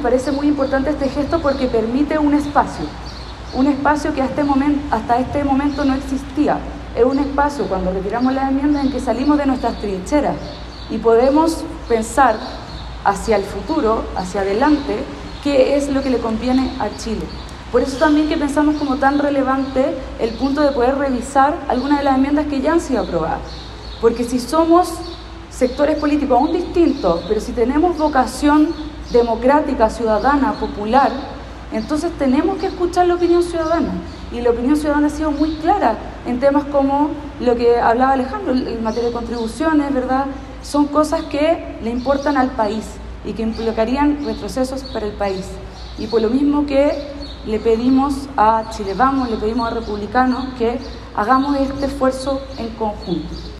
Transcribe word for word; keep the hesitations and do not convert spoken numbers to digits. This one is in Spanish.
parece muy importante este gesto porque permite un espacio, un espacio que hasta, momento, hasta este momento no existía. Es un espacio, cuando retiramos las enmiendas, en que salimos de nuestras trincheras y podemos pensar hacia el futuro, hacia adelante, qué es lo que le conviene a Chile. Por eso también que pensamos como tan relevante el punto de poder revisar algunas de las enmiendas que ya han sido aprobadas. Porque si somos sectores políticos aún distintos, pero si tenemos vocación democrática, ciudadana, popular, entonces tenemos que escuchar la opinión ciudadana. Y la opinión ciudadana ha sido muy clara en temas como lo que hablaba Alejandro, en materia de contribuciones, ¿verdad? Son cosas que le importan al país y que implicarían retrocesos para el país. Y por lo mismo que le pedimos a Chile Vamos, le pedimos a Republicanos que hagamos este esfuerzo en conjunto.